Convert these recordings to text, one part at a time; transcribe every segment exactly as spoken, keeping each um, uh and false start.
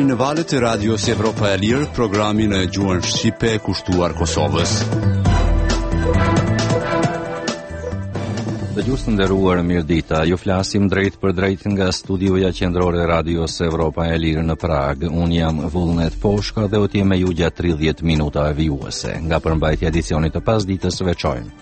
Jeni në valët e radios Evropa e Lirë, programin e gjuhën shqipe kushtuar Kosovës. Dëgjues të nderuar, mirëdita. Ju flasim drejt për drejt nga studioja qendrore e radios Evropa e Lirë në Prag. Unë jam Vullnet Poshka dhe u të jem me ju gjatë tridhjetë minuta vijuese. Nga përmbajtja e edicionit të pasdites veçojmë.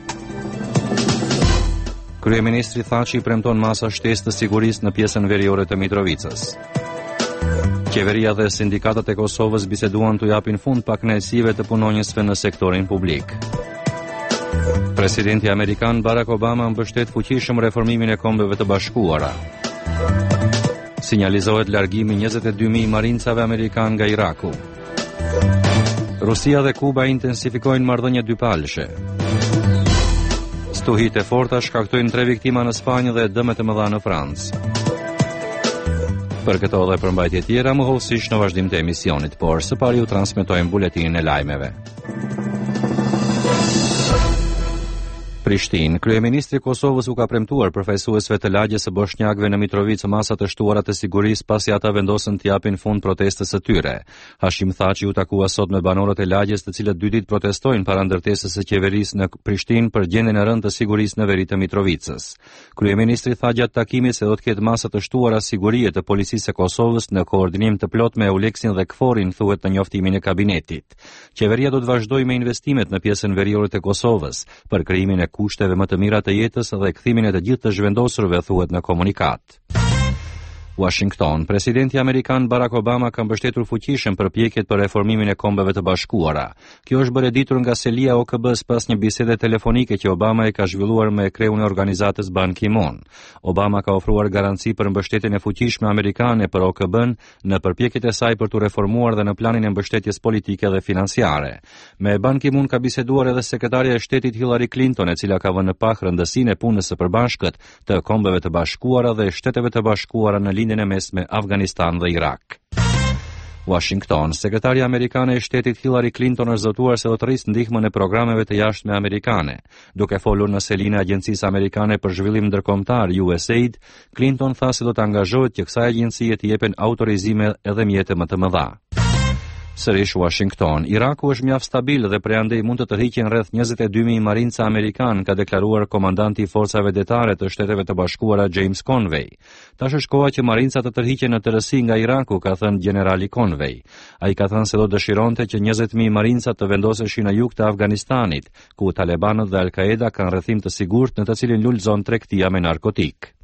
Kryeministri Thaçi premton masa shtesë të sigurisë në pjesën veriore të Mitrovicës. Qeveria dhe sindikatat e Kosovës biseduan të japin fund pakënaqësive të punonjësve në sektorin publik. Presidenti amerikan Barack Obama mbështet fuqishëm reformimin e Kombeve të Bashkuara. Sinjalizohet largimi njëzet e dy mijë marincave amerikan nga Iraku. Rusia dhe Kuba intensifikojnë marrëdhënie dypalëshe. Stuhit e forta shkaktojnë tre viktima në Spanjë dhe dëme të mëdha në Francë. Për këto dhe përmbajtje tjera mohosish në vazhdim të emisionit, por së pari ju transmetojmë buletinin e lajmeve. Prishtinë. Kryeministri i Kosovës u ka premtuar përfaqësuesve të lagjes së bosnjakëve në Mitrovicë masa të shtuara të sigurisë pasi ata vendosën të japin fund protestës së tyre. Hashim Thaçi u takua sot me banorët e lagjes, të cilët dy ditë protestojnë para ndërtesës së qeverisë në Prishtinë për gjendjen e rëndë të sigurisë në veri të Mitrovicës. Kryeministri tha gjatë takimit se do të ketë masa të shtuara sigurie të policisë së Kosovës në koordinim të plot me Euleksin dhe Kforin, thuhet në njoftimin e kabinetit. Qeveria do të vazhdojë me investimet në pjesën veriore të Kosovës për krijimin e kushteve më të mira të jetës dhe kthimin e të gjithë të zhvendosurve, thuhet në komunikat. Washington. Presidenti amerikan Barack Obama ka mbështetur fuqishëm përpjekjet për reformimin e Kombeve të Bashkuara. Kjo është bërë e ditur nga selia O K B-s pas një bisede telefonike që Obama e ka zhvilluar me kreun e organizatës Ban Ki-moon. Obama ka ofruar garanci për mbështetjen e fuqishme amerikane për O K B-n në përpjekjet e saj për të reformuar dhe në planin e mbështetjes politike dhe financiare. Me Ban Ki-moon ka biseduar edhe sekretarja e shtetit Hillary Clinton, e cila ka vënë në pak rëndësinë e punës së përbashkët të Kombeve të Bashkuara dhe Shteteve të Bashkuara në lindjen e mesme Afganistan dhe Irak. Washington. Sekretarja amerikane e shtetit Hillary Clinton është zotuar se do të rrisë ndihmën e programeve të jashtme amerikane. Duke folur në selinë e Agjencisë Amerikane për Zhvillim Ndërkombëtar U S A I D, Clinton tha se do të angazhohet që kësaj agjencie të jepen autorizime edhe mjete më të mëdha. Sërish Washington. Iraku është mjaft stabil dhe prej andej mund të tërhiqen rreth njëzet e dy mijë marinca amerikan, ka deklaruar komandanti i forcave detare të Shteteve të Bashkuara James Conway. Tash është koha që marincat të tërhiqen në tërësi nga Iraku, ka thënë generali Conway. Ai ka thënë se do dëshironte që njëzet mijë marinca të vendoseshin në jug të Afganistanit, ku Talibanët dhe Al-Qaeda kanë rrethim të sigurt në të cilin lulëzon tregtia me narkotik.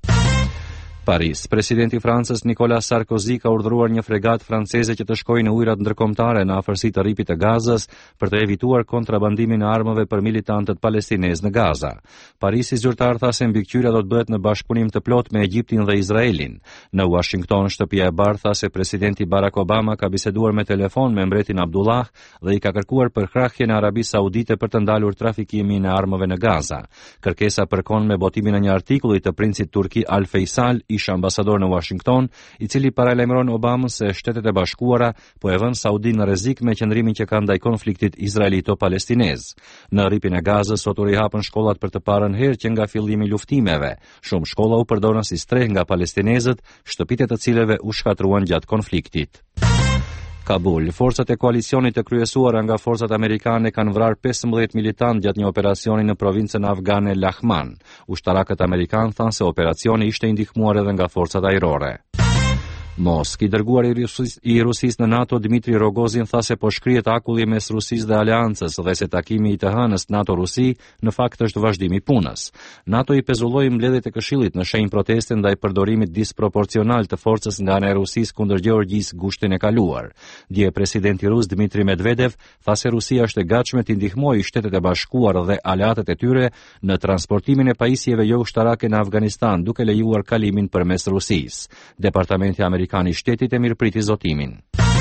Paris. Presidenti i Francës Nicolas Sarkozy ka urdhëruar një fregat franceze që të shkojë në ujërat ndërkombëtare në afërsi të rripit të Gazës për të evituar kontrabandimin e armëve për militantët palestinezë në Gaza. Parisi zyrtar tha se mbikëqyrja do të bëhet në bashkëpunim të plot me Egjiptin dhe Izraelin. Në Washington, shtëpia e bardhë tha se presidenti Barack Obama ka biseduar me telefon me mbretin Abdullah dhe i ka kërkuar përkrahjen e Arabisë Saudite për të ndalur trafikimin e armëve në Gaza. Kërkesa përkon me botimin e një artikulli të princit turki Al Faisal, ish ambasador në Washington, i cili paralajmëron Obamën se Shtetet e Bashkuara po e vënë Saudin në rrezik me qëndrimin që ka ndaj konfliktit izraelito-palestinez. Në rripin e Gazës sot u rihapën shkollat për të parën herë që nga fillimi i luftimeve. Shumë shkolla u përdorën si streh nga palestinezët, shtëpitë të cilëve u shkatruan gjatë konfliktit. Kabul. Forcat e koalicionit të kryesuara nga forcat amerikane kanë vrarë pesëmbëdhjetë militantë gjatë një operacioni në provincën afgane Lahman. Ushtarakët amerikanë thanë se operacioni ishte i ndihmuar edhe nga forcat ajrore. Moskë. I dërguari i Rusis, i Rusisë në NATO Dmitri Rogozin tha se po shkrihet akulli mes Rusisë dhe Aleancës dhe se takimi i të hënës NATO-Rusi në fakt është vazhdimi i punës. NATO i pezulloi mbledhjet e Këshillit në shenjë proteste ndaj përdorimit disproporcional të forcës nga ana e Rusisë kundër Gjeorgjisë gushtin e kaluar. Dje presidenti rus Dmitri Medvedev tha se Rusia është e gatshme të ndihmojë Shtetet e Bashkuara dhe aleatët e tyre në transportimin e pajisjeve jo ushtarake në Afganistan, duke lejuar kalimin përmes Rusisë. Departamenti Amerikan i shtetit e mirëpriti zotimin.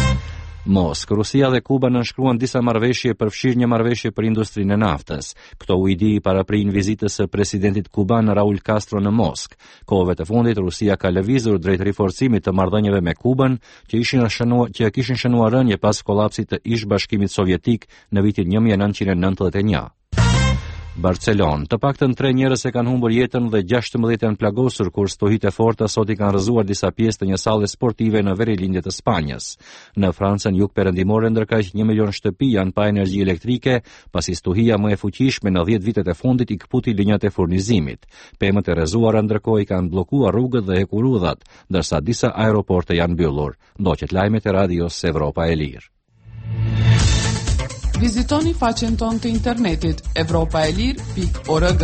Moskë. Rusia dhe Kuba nënshkruan disa marrëveshje, përfshirë një marrëveshje për industrinë e naftës. Këto u idi para prin vizitës së presidentit kuban Raul Castro në Moskë. Kohëve të fundit Rusia ka lëvizur drejt riforcimit të marrëdhënieve me Kuban, që ishin shënuar që kishin shënuar rënje pas kolapsit të ish bashkimit sovjetik në vitin një mijë e nëntëqind e nëntëdhjetë e një. Barcelonë. Të paktën tre njerëz e kanë humbur jetën dhe gjashtëmbëdhjetë janë plagosur kur stuhitë e forta sot i kanë rrëzuar disa pjesë të një salle sportive në verilinje të Spanjës. Në Francën jugperëndimore ndërkaq një milion shtëpi janë pa energji elektrike, pasi stuhia më e fuqishme në dhjetë vitet e fundit i kputi linjat e furnizimit. Pemët e rrëzuara ndërkohë i kanë bllokuar rrugët dhe hekur rrudhat, ndërsa disa aeroporte janë mbyllur. Ndoqet lajmet e radios Evropa e Lirë. Vizitoni faqen tonë të internetit evropa e lirë pikë org.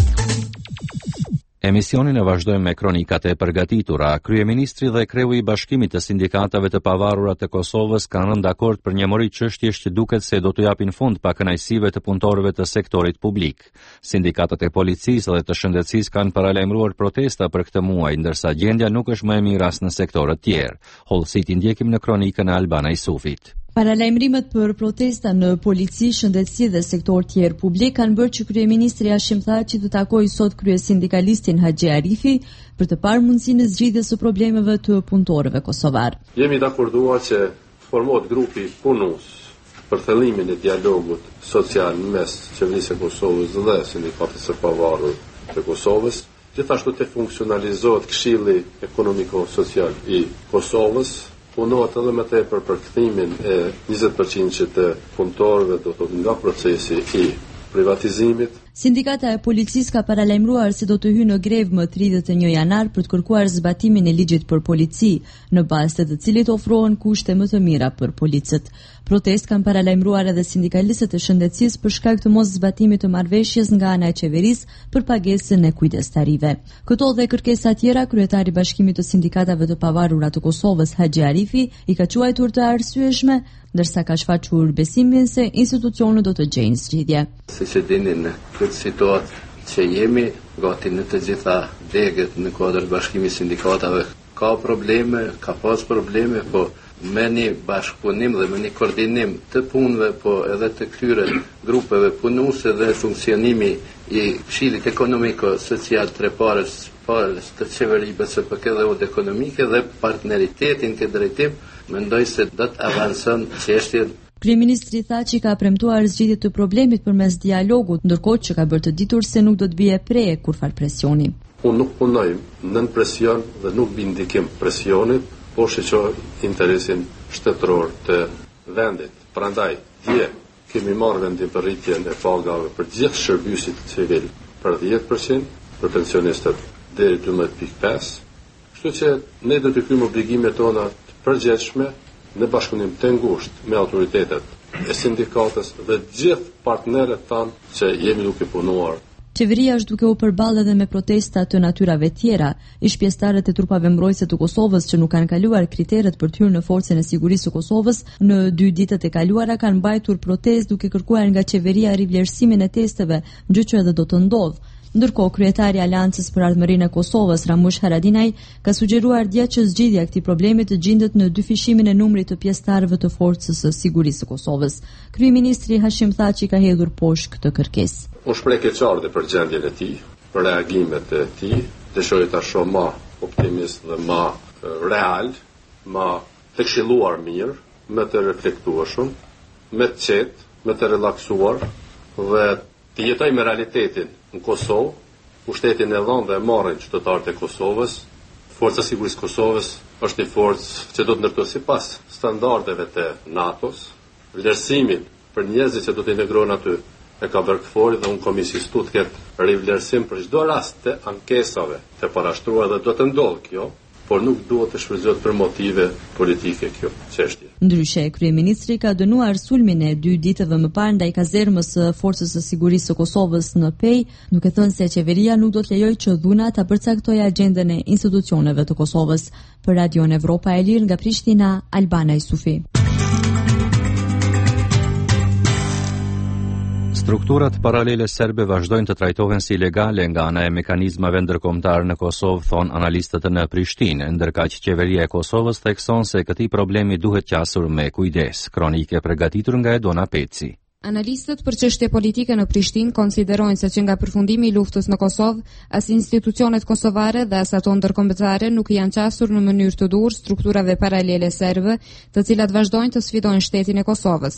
Emisionin e vazhdojmë me kronikat e përgatitura. Kryeministri dhe kreu i Bashkimit të Sindikatave të Pavarura të Kosovës kanë rënë dakord për një mori çështjesh që duket se do të japin fund pakënaqësive të punëtorëve të sektorit publik. Sindikatat e policisë dhe të shëndetësisë kanë paralajmëruar protesta për këtë muaj, ndërsa gjendja nuk është më e mirë as në sektorët tjerë. Hollësit i ndjekim në kronikën e Albana Isufit. Paralajmërimet për protesta në polici, shëndetësi dhe sektor tjerë publik kanë bërë që kryeministri Hashim Thaçi të takojë sot kryesindikalistin Haxhi Arifi për të parë mundësinë e zgjidhjes së problemeve të punëtorëve kosovar. Jemi dakorduar që formohet grupi punus për thellimin e dialogut social mes qeverisë së Kosovës dhe sindikatës së pavarur të Kosovës. Gjithashtu të funksionalizohet Këshilli Ekonomiko-Social i Kosovës. Punohet edhe më tepër për kthimin e njëzet përqind të punëtorëve do të nga procesi i privatizimit. Sindikata e policisë ka paralajmëruar se do të hyjë në grevë më tridhjetë e një janar për të kërkuar zbatimin e ligjit për polici, në bazë të të cilit ofrohen kushte më të mira për policët. Protest kanë paralajmëruar edhe sindikalistët e shëndetësisë për shkak të mos zbatimit të marrëveshjes nga ana e qeverisë për pagesën e kujdestarive. Këto dhe kërkesa tjera, kryetari i Bashkimit të Sindikatave të Pavarura të Kosovës, Haxhi Arifi, i ka quajtur të arsyeshme, ndërsa ka shfaqur besimin se institucionet do të gjejnë zgjidhje. Siç e dini, në këtë situatë që jemi gati në të gjitha degët në kuadër Bashkimit Sindikatave, ka probleme, ka pas probleme, po me një bashkëpunim dhe me një koordinim të punëve, po edhe të këtyre grupeve punuese dhe funksionimi i Këshillit Ekonomiko-Social treparës parës të qeverisë B S P K dhe ekonomike dhe partneritetin këtë drejtim, mendoj se do të avancon çështja. Kryeministri Thaçi ka premtuar zgjidhje të problemit përmes dialogut, ndërkohë që ka bërë të ditur se nuk do të bie preje kurfar presioni. Unë nuk punoj nën presion dhe nuk bi ndikim presionit, por shoqëroj interesin shtetëror të vendit. Prandaj, dje kemi marrë vendim për rritjen e pagave për gjithë shërbysit civil për dhjetë përqind, për pensionistët deri dymbëdhjetë pikë pesë. Kështu që ne do të kryejmë obligimet tona të përgjithshme në bashkëpunim të ngushtë me autoritetet e sindikatës dhe gjithë partnerët tanë që jemi duke punuar. Qeveria është duke u përballë edhe me protesta të natyrave tjera. Ish pjesëtarët e trupave mbrojtëse të Kosovës që nuk kanë kaluar kriteret për të hyrë në forcën e sigurisë së Kosovës në dy ditët e kaluara kanë mbajtur protestë duke kërkuar nga qeveria rivlerësimin e testeve, gjë që edhe do të ndodhë. Ndërkohë, kryetari i Aleancës për Ardhmërinë e Kosovës, Ramush Haradinaj, ka sugjeruar dje që zgjidhja e këtij problemi të gjendet në dyfishimin e numrit të pjesëtarëve të forcës së sigurisë së Kosovës. Kryeministri Hashim Thaçi ka hedhur poshtë këtë kërkesë. Unë shpreh keqardhje për gjendjen e tij, për reagimet e tij, dëshiroj ta shoh më optimist dhe më real, më të këshilluar mirë, më të reflektueshëm, më të qetë, më të relaksuar dhe të jetoj me realitetin në Kosovë, pushtetin e dhënë dhe e marrin qytetarët e Kosovës. Forca e Sigurisë së Kosovës është një forcë që do të ndërtohet sipas standardeve të NATO-s. Vlerësimin për njerëzit që do të integrohen aty e ka bërë këfori dhe unë komisis tu të ketë rivlerësim për çdo rast të ankesave të parashtruar dhe do të ndodhë kjo, por nuk duhet të shfrytëzohet për motive politike kjo çështje. Ndryshe, kryeministri ka dënuar sulmin e dy ditëve më parë ndaj kazermës së Forcës së Sigurisë së Kosovës në Pej, duke thënë se qeveria nuk do të lejojë që dhuna ta përcaktojë agjendën e institucioneve të Kosovës. Për Radion Evropa e Lirë nga Prishtina, Albana Isufi. Strukturat paralele serbe vazhdojnë të trajtohen si ilegale nga ana e mekanizmave ndërkombëtar në Kosovë, thon analistët në Prishtinë, ndërkaq qeveria e Kosovës thekson se këtij problemi duhet qasur me kujdes. Kronike përgatitur nga Edona Peci. Analistët për çështje politike në Prishtinë konsiderojnë se që nga përfundimi i luftës në Kosovë, as institucionet kosovare dhe as ato ndërkombëtare nuk janë qasur në mënyrë të durë strukturave paralele serbe, të cilat vazhdojnë të sfidojnë shtetin e Kosovës.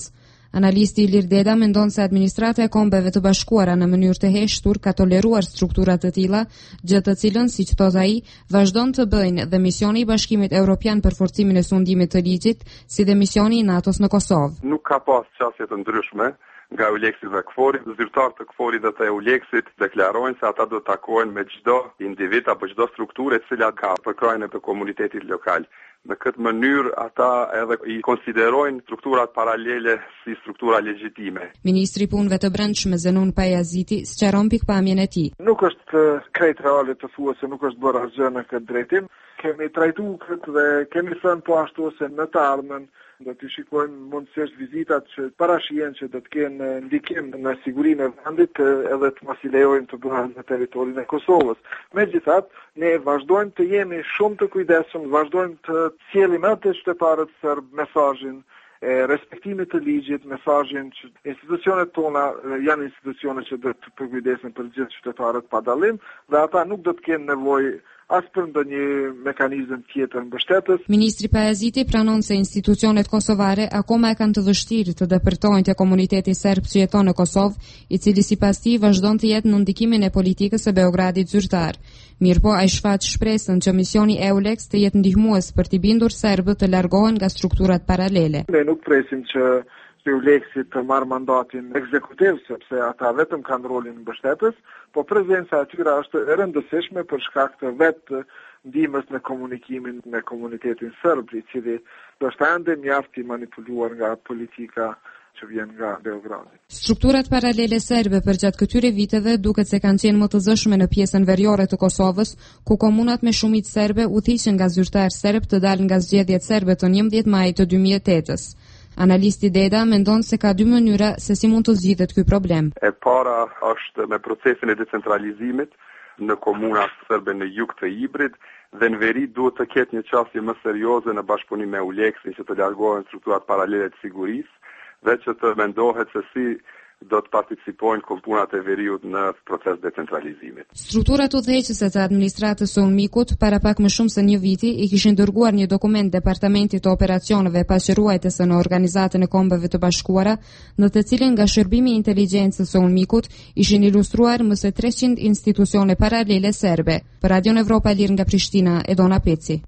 Analisti Ilir Deda mendon se administrata e Kombeve të Bashkuara në mënyrë të heshtur ka toleruar struktura të tilla, gjë të cilën, siç thot ai, vazhdon të bëjnë dhe misioni i Bashkimit Evropian për forcimin e sundimit të ligjit, si dhe misioni i NATO-s në Kosovë. Nuk ka pas qasje të ndryshme nga Euleksit dhe Kforit. Zyrtarët të Kforit dhe të Euleksit deklarojnë se ata do të takohen me çdo individ apo çdo strukturë e cila ka përkrajën e komunitetit lokal. Në këtë mënyrë ata edhe i konsiderojnë strukturat paralele si struktura legjitime. Ministri i Punëve të Brendshme Zenun Pajaziti sqaron pikpamjen e tij. Nuk është krejt reale të thuhet se nuk është bërë asgjë në këtë drejtim. Kemi trajtuar këtë dhe kemi thënë po ashtu se në të ardhmen do të shikojmë mundësisht vizitat që parashihen që do të kenë ndikim në sigurinë e vendit edhe të mos i lejojnë të bëhen në territorin e Kosovës. Megjithatë, ne vazhdojmë të jemi shumë të kujdesshëm, vazhdojmë të sjellim atë qytetarët serb mesazhin e respektimit të ligjit, mesazhin që institucionet tona janë institucione që do të përkujdesen për gjithë qytetarët pa dallim dhe ata nuk do të kenë nevojë as për ndonjë mekanizëm tjetër mbështetës. Ministri Pajaziti pranon se institucionet kosovare akoma e kanë të vështirë të depërtojnë te komuniteti serb që jeton në Kosovë, i cili sipas tij vazhdon të jetë në ndikimin e politikës së Beogradit zyrtar. Mirpo ai shfaq shpresën që misioni EULEX të jetë ndihmues për t'i bindur serbët të largohen nga strukturat paralele. Ne nuk presim që EULEX-i të marrë mandatin ekzekutiv, sepse ata vetëm kanë rolin mbështetës, po prezenca e tyre është e rëndësishme për shkak të vetë ndihmës në komunikimin me komunitetin serb, i cili do të ende mjaft i manipuluar nga politika që vjen nga Beogradi. Strukturat paralele serbe përgjatë këtyre viteve duket se kanë qenë më të zëshme në pjesën veriore të Kosovës, ku komunat me shumicë serbe udhëhiqen nga zyrtar serb të dalën nga zgjedhjet serbe të njëmbëdhjetë maj të dy mijë e tetës. Analisti Deda mendon se ka dy mënyra se si mund të zgjidhet ky problem. E para është me procesin e decentralizimit në komunat serbe në jug të Ibrit dhe në veri duhet të ketë një qasje më serioze në bashkëpunim me EULEX-in që të largohen strukturat paralele të sigurisë dhe që të mendohet se si do të participojnë kompunat e veriut në proces decentralizimit. Strukturat udhëheqëse të administratës së Unmikut para pak më shumë se një viti i kishin dërguar një dokument Departamentit të Operacioneve Paqëruajtëse në Organizatën e Kombeve të Bashkuara, në të cilin nga shërbimi i inteligjencës së Unmikut ishin ilustruar më së treqind institucione paralele serbe. Për Radion Evropa e Lirë nga Prishtina, Edona Peci.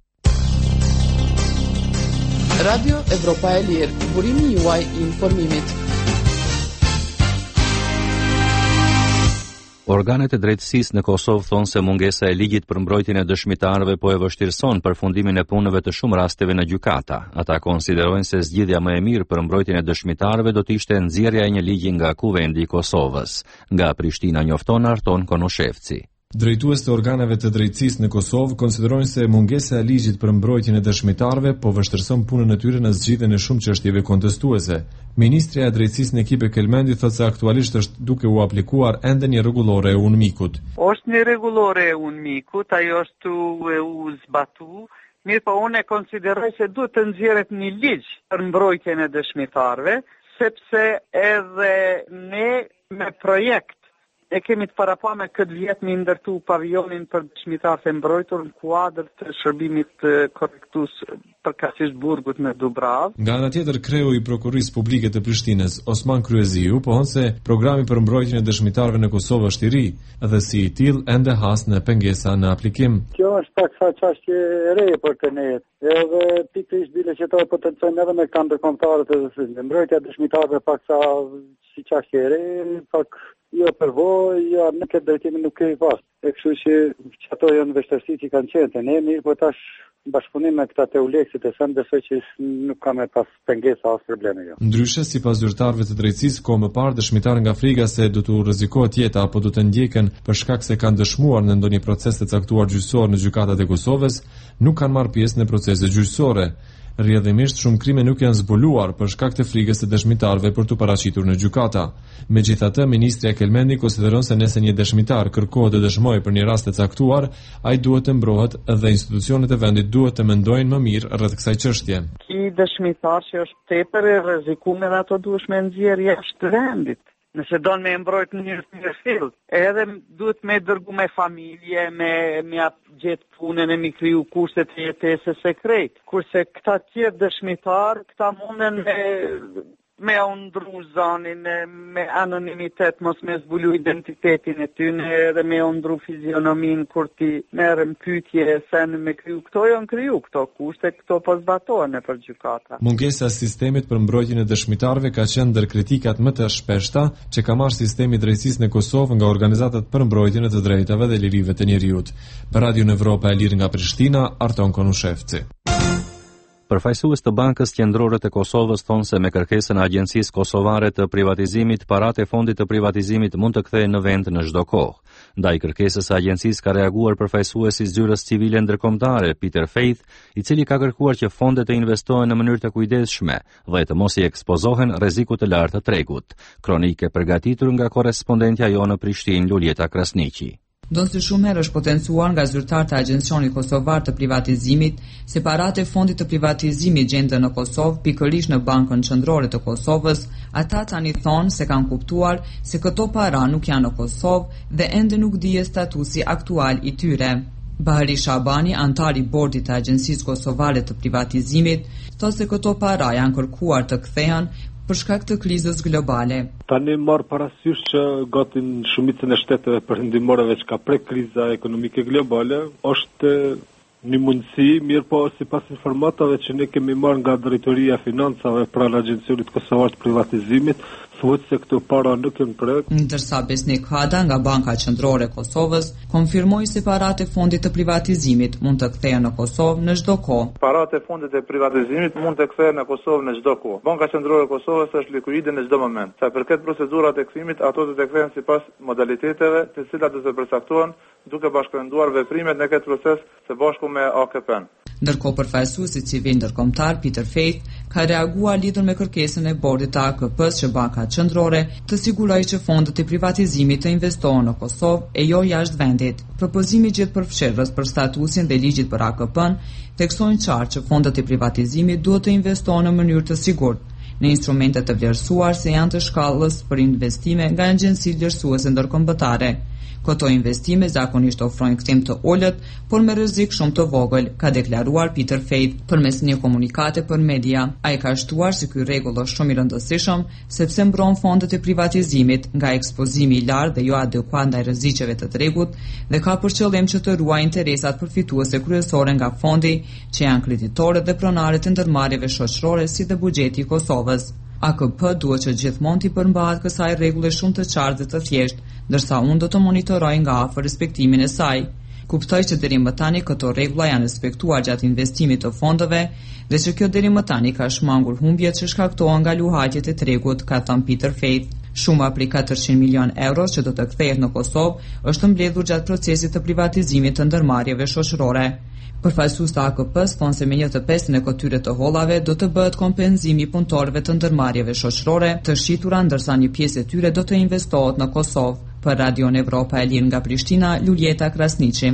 Radio Evropa e Lirë, burimi juaj i informimit. Organet e drejtësisë në Kosovë thonë se mungesa e ligjit për mbrojtjen e dëshmitarëve po e vështirëson përfundimin e punëve të shumë rasteve në gjykata. Ata konsiderojnë se zgjidhja më e mirë për mbrojtjen e dëshmitarëve do të ishte nxjerrja e një ligji nga Kuvendi i Kosovës. Nga Prishtina njofton Arton Konoshevci. Drejtues të organeve të drejtësisë në Kosovë konsiderojnë se mungesa e ligjit për mbrojtjen e dëshmitarëve po vështirëson punën e tyre në zgjidhjen e shumë çështjeve kontestuese. Ministria e drejtësisë në Ekipe Kelmendi thotë se aktualisht është duke u aplikuar ende një rregullore e Unmikut. Është një rregullore e Unmikut, ajo është u zbatu, mirë po unë e konsideroj se duhet të nxjerret një ligj për mbrojtjen e dëshmitarëve, sepse edhe ne me projekt e kemi të parapa me këtë vjet me ndërtu pavionin për dëshmitarët e mbrojtur në kuadër të shërbimit korrektus përkatësisht burgut në Dubravë. Nga ana tjetër, kreu i prokurisë publike të Prishtinës, Osman Kryeziu, pohon se programi për mbrojtjen e dëshmitarëve në Kosovë është i ri dhe si i tillë ende has në pengesa në aplikim. Kjo është pak sa çështje e re për të ne. Edhe pikërisht bile që to potencojnë edhe me kanë ndërkombëtarët e zësisë. Mbrojtja e dëshmitarëve pak sa si çështje e re, pak jo përvoj, jo në këtë drejtimi nuk kemi pas. E kështu që, që ato janë vështirësi që kanë qenë të ne, mirë, po tash bashkëpunim me këta të EULEX-it e thënë besoj që nuk ka me pas pengesa as probleme jo. Ndryshe, sipas zyrtarëve të drejtësisë, kohë më parë dëshmitarë nga frika se do të rrezikohet jeta apo do të ndjeken për shkak se kanë dëshmuar në ndonjë proces të caktuar gjyqësor në gjykatat e Kosovës, nuk kanë marrë pjesë në procese gjyqësore. Rrjedhimisht shumë krime nuk janë zbuluar për shkak të frikës së dëshmitarëve për të paraqitur në gjykata. Megjithatë, ministria Kelmendi konsideron se nëse një dëshmitar kërkohet të dëshmojë për një rast të caktuar, ai duhet të mbrohet dhe institucionet e vendit duhet të mendojnë më mirë rreth kësaj çështje. Ky dëshmitar që është tepër i rrezikuar, ato duhet me nxjerrë jashtë vendit. Nëse do me mbrojt në një fill, edhe duhet me dërgu me familje, me, me gjetë punën e mi kriju kushtet e jetesës së krejt. Kurse këta tjerë dëshmitar, këta munden me me undru zonin, me anonimitet, mos me zbulu identitetin e tyne edhe me undru fizionomin kur ti merrem pyetje se në me kriju këto, janë kriju këto kushte, këto po zbatohen nëpër gjykata. Mungesa e sistemit për mbrojtjen e dëshmitarëve ka qenë ndër kritikat më të shpeshta që ka marrë sistemi i drejtësisë në Kosovë nga organizatat për mbrojtjen e të drejtave dhe lirive të njerëzit. Për Radio Evropa e Lirë nga Prishtina, Arton Konushevci. Përfaqësues të Bankës Qendrore të Kosovës thonë se me kërkesën e Agjencisë Kosovare të Privatizimit, paratë e fondit të privatizimit mund të kthehen në vend në çdo kohë. Ndaj kërkesës së agjencisë ka reaguar përfaqësuesi i zyrës civile ndërkombëtare, Peter Faith, i cili ka kërkuar që fondet të investohen në mënyrë të kujdesshme dhe të mos i ekspozohen rrezikut të lartë të tregut. Kronikë e përgatitur nga korrespondentja jonë në Prishtinë, Luljeta Krasniqi. Do si shumë herë është potencuar nga zyrtarët e Agjencionit Kosovar të Privatizimit se paratë e fondit të privatizimit gjenden në Kosovë, pikërisht në Bankën Qendrore të Kosovës. Ata tani thonë se kanë kuptuar se këto para nuk janë në Kosovë dhe ende nuk dihet statusi aktual i tyre. Bahari Shabani, antari i bordit të Agjencisë Kosovare të Privatizimit, thotë se këto para janë kërkuar të kthehen për shkak të krizës globale. Tani marr parasysh që gati në shumicën e shteteve perëndimoreve që ka prek kriza ekonomike globale, është një mundësi, mirë po sipas informatave që ne kemi marrë nga Drejtoria e Financave pranë Agjencionit Kosovar të Privatizimit, thuhet se këto para nuk janë prek. Ndërsa Besnik Hada nga Banka Qendrore e Kosovës konfirmoi se paratë e fondit të privatizimit mund të kthehen në Kosovë në çdo kohë. Paratë e fondit të privatizimit mund të kthehen në Kosovë në çdo kohë. Banka Qendrore e Kosovës është likuide në çdo moment. Sa përket procedurat e kthimit, ato do të kthehen sipas modaliteteve të cilat do të përcaktohen duke bashkëndruar veprimet në këtë proces së bashku me A K P-n. Ndërkohë përfaqësuesi civil ndërkombëtar Peter Faith ka reaguar lidhur me kërkesën e bordit të A K P-s që Banka Qendrore të sigurojë që fondet e privatizimit të investohen në Kosovë e jo jashtë vendit. Propozimi gjet përfshirës për statusin dhe ligjit për A K P-n theksojnë qartë që fondet e privatizimit duhet të investohen në mënyrë të sigurtë në instrumente të vlerësuar se janë të shkallës për investime nga agjencitë vlerësuese ndërkombëtare. Këto investime zakonisht ofrojnë kthim të ulët, por me rrezik shumë të vogël, ka deklaruar Peter Faith përmes një komunikate për media. Ai ka shtuar se ky rregull është shumë i rëndësishëm sepse mbron fondet e privatizimit nga ekspozimi i lartë dhe jo adekuat ndaj rrezikeve të tregut dhe ka për qëllim që të ruajë interesat përfituese kryesore nga fondi, që janë kreditorët dhe pronarët e ndërmarrjeve shoqërore si dhe buxheti i Kosovës. A K P duhet që gjithmonë të përmbahet kësaj rregulle shumë të qartë dhe të thjeshtë, ndërsa unë do të monitoroj nga afër respektimin e saj. Kuptoj që deri më tani këto rregulla janë respektuar gjatë investimit të fondeve dhe që kjo deri më tani ka shmangur humbjet që shkaktohen nga luhatjet e tregut, ka thënë Peter Faith. Shuma prej katërqind milion euro që do të kthehet në Kosovë është mbledhur gjatë procesit të privatizimit të ndërmarrjeve shoqërore. Përfaqësues të A K P-s thonë se me një të pesën e këtyre të hollave do të bëhet kompenzimi punëtorëve të ndërmarrjeve shoqërore të shitura, ndërsa një pjesë e tyre do të investohet në Kosovë. Për Radio Evropa e Lirë nga Prishtina, Luljeta Krasniqi.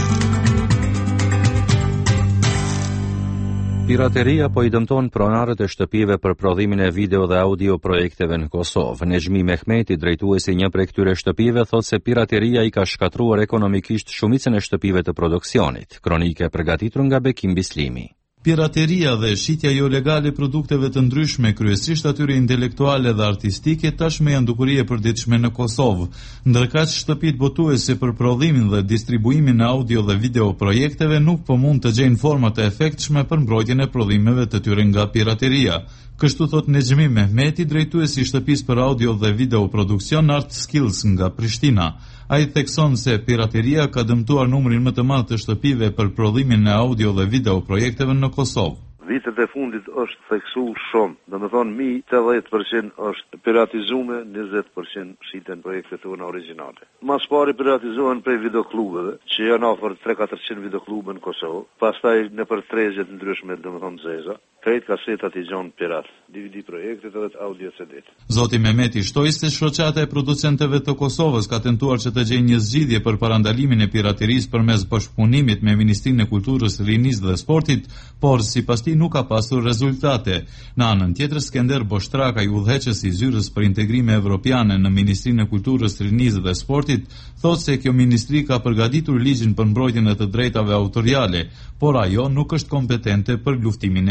Pirateria po i dëmton pronarët e shtëpive për prodhimin e video dhe audio projekteve në Kosovë. Nejmi Mehmeti, drejtuesi një prej këtyre shtëpive, thotë se pirateria i ka shkatruar ekonomikisht shumicën e shtëpive të produksionit. Kronike përgatitur nga Bekim Bislimi. Pirateria dhe shitja jo legale produkteve të ndryshme, kryesisht atyre intelektuale dhe artistike, tashmë janë dukuri e përditshme në Kosovë. Ndërkaq shtëpitë botuese për prodhimin dhe distribuimin e audio dhe video projekteve nuk po mund të gjejnë forma të efektshme për mbrojtjen e prodhimeve të tyre nga pirateria. Kështu thot Nejmi Mehmeti, drejtuesi i shtëpisë për audio dhe video produksion Art Skills nga Prishtina. Ai thekson se pirateria ka dëmtuar numrin më të madh të shtëpive për prodhimin e audio dhe video projekteve në Kosovë. Vitet e fundit është theksu shumë, do të thonë mi tetëdhjetë përqind është piratizuar, njëzet përqind shiten projektet tona origjinale. Mas pari piratizohen prej videoklubeve, që janë afër tre mijë e katërqind videoklube në Kosovë, pastaj nëpër trezjet ndryshme, do të thonë zeza, krejt kasetat i gjon pirat, D V D projektet edhe audio C D-t. Zoti Mehmeti shtoi se shoqata e producentëve të Kosovës ka tentuar që të gjejë një zgjidhje për parandalimin e piraterisë përmes bashkëpunimit me Ministrinë e Kulturës, Rinisë dhe Sportit, por sipas tij nuk ka pasur rezultate. Në anën tjetër, Skender Boshtraka, i udhëheqësi i zyrës për integrime evropiane në Ministrinë e Kulturës, Rinisë dhe Sportit, thotë se kjo ministri ka përgatitur ligjin për mbrojtjen e të drejtave autoriale, por ajo nuk është kompetente për luftimin e piraterisë.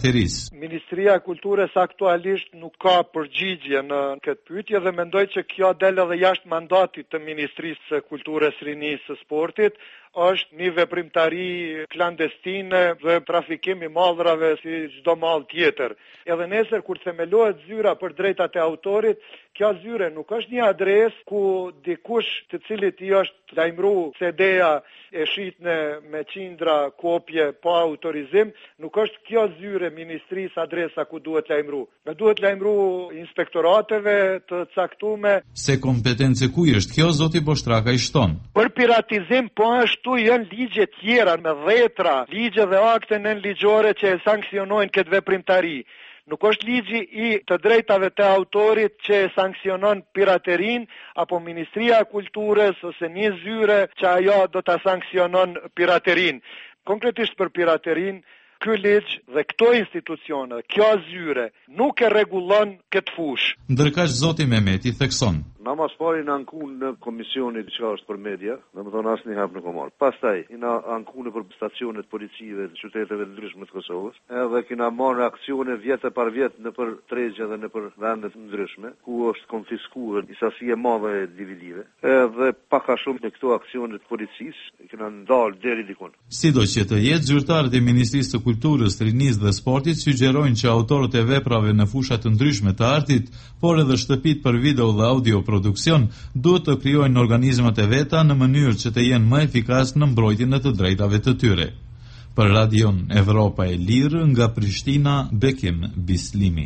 qeverisë. Ministria e Kulturës aktualisht nuk ka përgjigje në këtë pyetje dhe mendoj që kjo del edhe jashtë mandatit të Ministrisë së Kulturës, Rinisë së Sportit. Është një veprimtari klandestine dhe trafikim i mallrave si çdo mall tjetër. Edhe nesër kur themelohet zyra për drejtat e autorit, kjo zyre nuk është një adresë ku dikush të cilit i është lajmëruar C D-ja e shitne me qindra kopje pa autorizim, nuk është kjo zyre ministrisë adresa ku duhet lajmëruar. Me duhet lajmëruar inspektorateve të caktume. Se kompetence ku është kjo, zoti Boshtraka i shton. Për piratizim po ashtu janë ligje tjera me dhjetra, ligje dhe akte nënligjore që e sankcionojnë këtë veprimtari. Nuk është ligji i të drejtave të autorit që e sankcionon piraterin, apo Ministria e Kulturës ose një zyre që ajo do të sankcionon piraterin. Konkretisht për piraterin, ky ligj dhe këto institucione, kjo zyre, nuk e rregullon këtë fushë. Ndërkaq zoti Mehmeti thekson. Na mas pari në ankun në komisionit që është për media, dhe më thonë asë një hapë në komar. Pastaj, kina ankune për stacionet policive të qyteteve të ndryshme të Kosovës, edhe kina marrë aksione vjetë par vjetë në për tregje dhe në për vendet të ndryshme, ku është konfiskuar një sasi e madhe e dividive, edhe paka shumë në këto aksionet policisë, kina ndalë deri dikun. Sido që të jetë, zyrtarët e Ministrisë të Kulturës, Rinisë dhe Sportit sugjerojnë që autorët e veprave në fushat të ndryshme të artit, por edhe shtëpit për video dhe audio produksion duhet të krijojnë organizmat e veta në mënyrë që të jenë më efikas në mbrojtjen e të drejtave të tyre. Për Radion Evropa e Lirë nga Prishtina, Bekim Bislimi.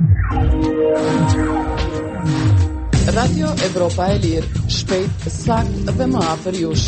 Radio Evropa e Lirë, shpejt, sakt dhe më afër jush.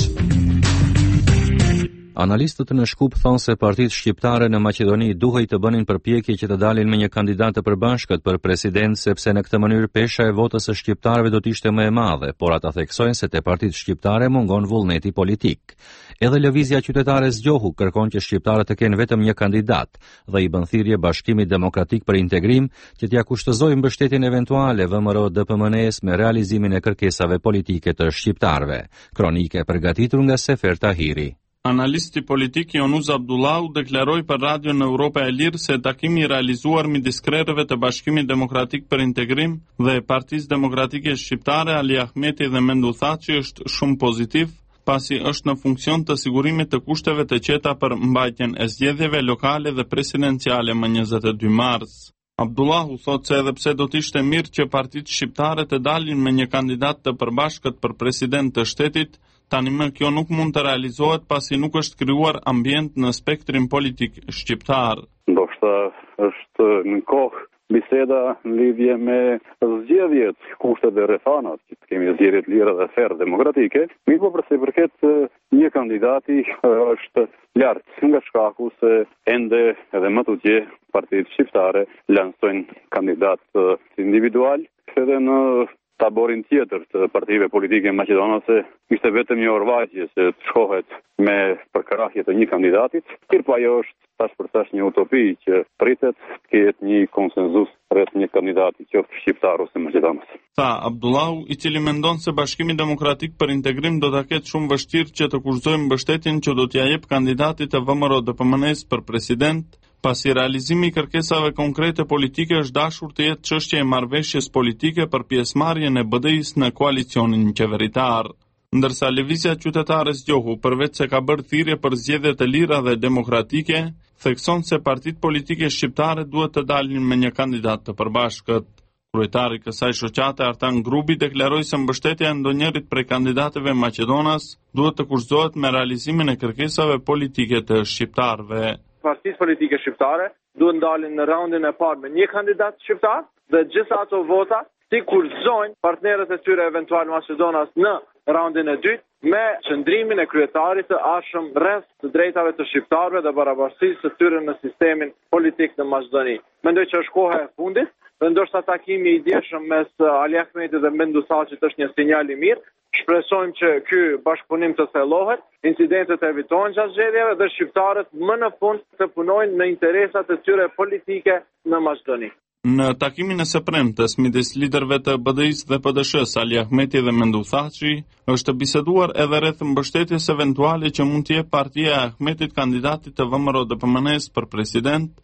Analistët në Shkup thonë se partitë shqiptare në Maqedoni duhej të bënin përpjekje që të dalin me një kandidat të përbashkët për president, sepse në këtë mënyrë pesha e votës së shqiptarëve do të ishte më e madhe, por ata theksojnë se te partitë shqiptare mungon vullneti politik. Edhe lëvizja qytetare Zgjohu kërkon që shqiptarët të kenë vetëm një kandidat dhe i bën thirrje Bashkimit Demokratik për Integrim që t'ia kushtozojë mbështetjen eventuale V M R O D P M N-s me realizimin e kërkesave politike të shqiptarëve. Kronike përgatitur nga Sefer Tahiri. Analisti politik Jonuz Abdullahu deklaroi për Radio në Europa e Lirë se takimi i realizuar midis krerëve të Bashkimit Demokratik për Integrim dhe Partisë Demokratike Shqiptare Ali Ahmeti dhe Mendu Thaçi është shumë pozitiv, pasi është në funksion të sigurimit të kushteve të qeta për mbajtjen e zgjedhjeve lokale dhe presidenciale më njëzet e dy mars. Abdullahu thot se edhe pse do të ishte mirë që partitë shqiptare të dalin me një kandidat të përbashkët për president të shtetit, tani më kjo nuk mund të realizohet pasi nuk është krijuar ambient në spektrin politik shqiptar. Ndoshta është në kohë biseda në lidhje me zgjedhjet, kushtet dhe rrethanat, që kemi zgjedhje të lira dhe ferr demokratike, mirë po për sa i përket një kandidati është lart nga shkaku se ende edhe më tutje partitë shqiptare lansojnë kandidat individual, edhe në taborin tjetër të partive politike maqedonase ishte vetëm një orvajtje se të shkohet me përkrahje të një kandidatit, kirpa ajo është tash për tash një utopi që pritet të ketë një konsenzus rreth një kandidati qoftë shqiptar ose maqedonës. Tha Abdullahu, i cili mendon se Bashkimi Demokratik për Integrim do ta ketë shumë vështirë që të kushtojë mbështetjen që do t'ia jep kandidatit të V M R O D P M N-s për president, pasi realizimi i kërkesave konkrete politike është dashur të jetë çështje e marrëveshjes politike për pjesëmarrjen e B D I-s në koalicionin qeveritar. Ndërsa lëvizja qytetare Zgjohu, përveç se ka bërë thirrje për zgjedhje të lira dhe demokratike, thekson se partitë politike shqiptare duhet të dalin me një kandidat të përbashkët. Kryetari i kësaj shoqate Artan Grubi deklaroi se mbështetja e ndonjërit prej kandidatëve maqedonas duhet të kushtohet me realizimin e kërkesave politike të shqiptarëve. Partitë politike shqiptare duhet ndalin në raundin e parë me një kandidat shqiptar dhe gjitha ato vota si kurzojnë partnerët e tyre eventual Maqedonas në raundin e dytë me qëndrimin e kryetarit të ashëm rreth të drejtave të shqiptarëve dhe barabartësisë së tyre në sistemin politik në Maqedoni. Mendoj që është koha e fundit dhe ndoshta takimi i djeshëm mes Ali Ahmetit dhe Mendu Thaçit është një sinjal i mirë. Shpresojmë që ky bashkëpunim të thellohet, incidentet të evitohen gjatë zgjedhjeve dhe shqiptarët më në fund të punojnë në interesat e tyre politike në Maqedoni. Në takimin e së premtes midis liderëve të B D I-s dhe P D Sh-s Ali Ahmeti dhe Mendu Thaçi është biseduar edhe rreth mbështetjes eventuale që mund të jepë partia e Ahmetit kandidatit të V M R O D P M N-s për president,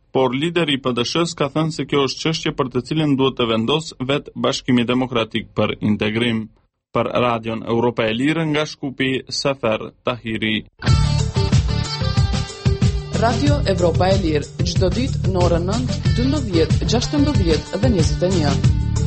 por lideri i P D S-s ka thënë se kjo është çështje për të cilën duhet të vendosë vetë Bashkimi Demokratik për Integrim. Për Radion Europa e Lirë nga Shkupi, Sefer Tahiri. Radio Europa e Lirë, çdo ditë në orën nëntë, dymbëdhjetë, gjashtëmbëdhjetë dhe njëzet e një.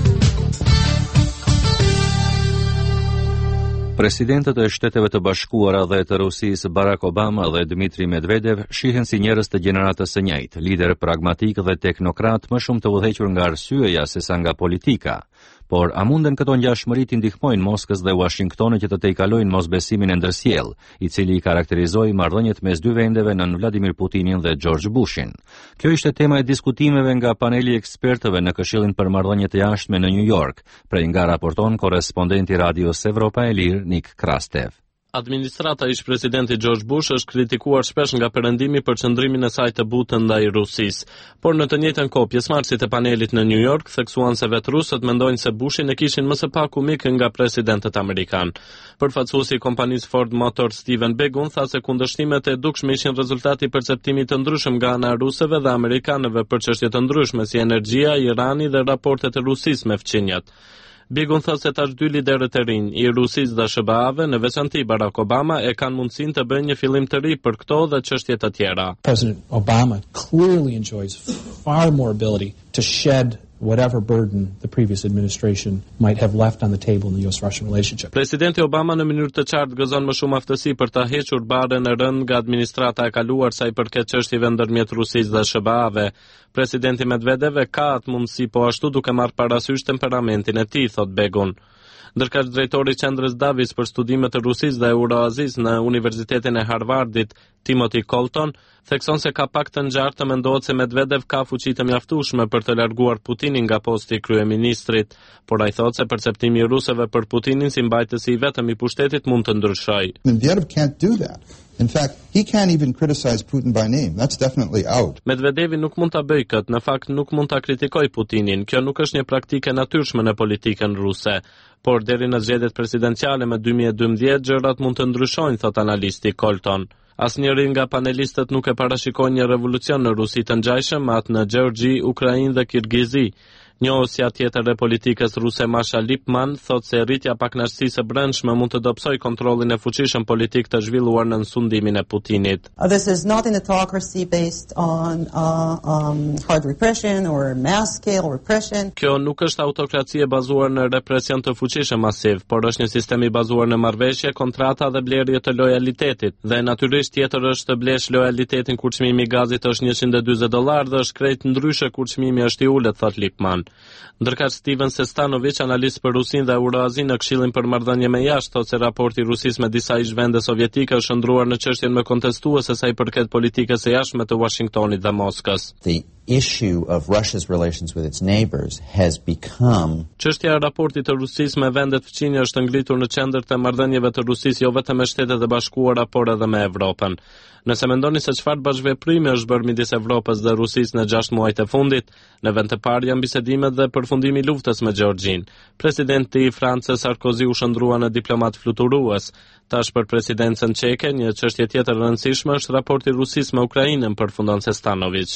Presidentët e Shteteve të Bashkuara dhe të Rusisë Barack Obama dhe Dmitri Medvedev shihen si njerëz të gjeneratës së njëjtë, lider pragmatik dhe teknokrat më shumë të udhëhequr nga arsyeja sesa nga politika. Por a munden këto ngjashmëri të ndihmojnë Moskës dhe Washingtonit që të tejkalojnë mosbesimin e ndërsjellë, i cili i karakterizoi marrëdhëniet mes dy vendeve nën Vladimir Putinin dhe George Bushin. Kjo ishte tema e diskutimeve nga paneli ekspertëve në Këshillin për Marrëdhëniet e Jashtme në New York, prej nga raporton korrespondenti Radios Evropa e Lirë Nik Krastev. Administrata ish presidenti George Bush është kritikuar shpesh nga perëndimi për qëndrimin e saj të butë ndaj Rusisë, por në të njëjtën kohë pjesëmarrësit e panelit në New York theksuan se vetë rusët mendojnë se Bushin e kishin më së paku mik nga presidentët amerikan. Përfaqësuesi i kompanisë Ford Motor Stephen Begun tha se kundërshtimet e dukshme ishin rezultati i perceptimit të ndryshëm nga ana e rusëve dhe amerikanëve për çështje të ndryshme si energjia, Irani dhe raportet e Rusisë me fqinjat. Begun tha se tash dy liderët e rinj, i Rusisë dhe S B A-ve, në veçanti Barack Obama, e kanë mundësinë të bëjnë një fillim të ri për këto dhe çështje të tjera. President Obama clearly enjoys far more ability to shed whatever burden the previous administration might have left on the table in the U S Russian relationship. Presidenti Obama në mënyrë të qartë gëzon më shumë aftësi për ta hequr barrën e rënd nga administrata e kaluar sa i përket çështjeve ndërmjet Rusisë dhe S B A-ve. Presidenti Medvedev ka atë mundësi, po ashtu duke marrë parasysh temperamentin e tij, thot Begun. Ndërkaq drejtori i Qendrës Davis për studime të Rusisë dhe Eurozisë në Universitetin e Harvardit, Timothy Colton, thekson se ka pak të ngjartë të mendohet se Medvedev ka fuqi të mjaftueshme për të larguar Putinin nga posti i kryeministrit, por ai thotë se perceptimi i rusëve për Putinin si mbajtësi i vetëm i pushtetit mund të ndryshojë. Medvedev can't do that. In fact, he can't even criticize Putin by name. That's definitely out. Medvedevi nuk mund ta bëjë këtë, në fakt nuk mund ta kritikojë Putinin. Kjo nuk është një praktikë e natyrshme në politikën ruse, por deri në zgjedhjet presidenciale me dy mijë e dymbëdhjetë gjërat mund të ndryshojnë, thot analisti Colton. Asnjëri nga panelistët nuk e parashikon një revolucion në Rusi të ngjajshëm me atë në Gjeorgji, Ukrainë dhe Kirgizi. Njohësja tjetër e politikës ruse Masha Lipman thot se rritja pakënaqësisë së brendshme mund të dobësojë kontrollin e fuqishëm politik të zhvilluar në sundimin e Putinit. Uh, this is not an autocracy based on uh, um, hard repression or mass scale repression. Kjo nuk është autokraci e bazuar në represion të fuqishëm masiv, por është një sistem i bazuar në marrëveshje, kontrata dhe blerje të lojalitetit. Dhe natyrisht tjetër është të blesh lojalitetin kur çmimi i gazit është njëqind e dyzet dollar dhe është krejt ndryshe kur çmimi është i ulët, thot Lipman. Ndërkaq Steven Sestanovic, analist për Rusinë dhe Euroazinë në Këshillin për Marrëdhënie me Jashtë, thotë se raporti i Rusisë me disa ish-vende sovjetike është ndruar në çështjen më kontestuese sa i përket politikës së jashtme të Washingtonit dhe Moskës. The issue of Russia's relations with its neighbors has become Çështja e raportit të Rusisë me vendet fqinje është ngritur në qendër të marrëdhënieve të Rusisë jo vetëm me Shtetet e Bashkuara, por edhe me Evropën. Nëse mendoni se çfarë bashkëveprimi është bërë midis Evropës dhe Rusisë në gjashtë muajt e fundit, në vend të parë janë bisedimet dhe përfundimi i luftës me Gjeorgjin. Presidenti i Francës Sarkozy u shndrua në diplomat fluturues. Tash për presidencën çeke, një çështje tjetër e rëndësishme është raporti i Rusisë me Ukrainën, përfundon Sestanovic.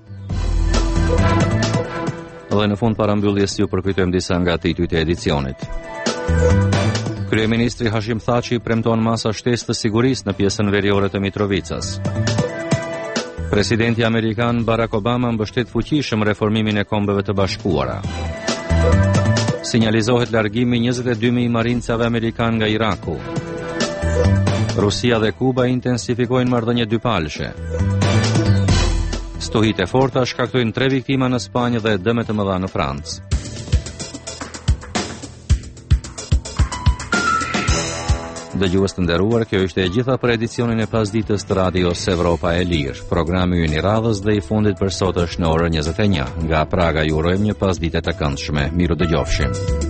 Dhe në fund parambylljes ju përkujtojmë disa nga titujt e edicionit. Kryeministri Hashim Thaçi premton masa shtesë të sigurisë në pjesën veriore të Mitrovicës. Presidenti amerikan Barack Obama mbështet fuqishëm reformimin e Kombeve të Bashkuara. Sinjalizohet largimi njëzet e dy mijë marincave amerikan nga Iraku. Rusia dhe Kuba intensifikojnë marrëdhënie dypalshe. Stuhit e forta shkaktojnë tre viktima në Spanjë dhe dëme të mëdha në Francë. Dëgjues të nderuar, kjo ishte e gjitha për edicionin e pasdites të Radios Evropa e Lirë. Programi ynë i radhës dhe i fundit për sot është në orën njëzet e një. Nga Praga ju urojmë një pasdite të këndshme. Miru dëgjofshim.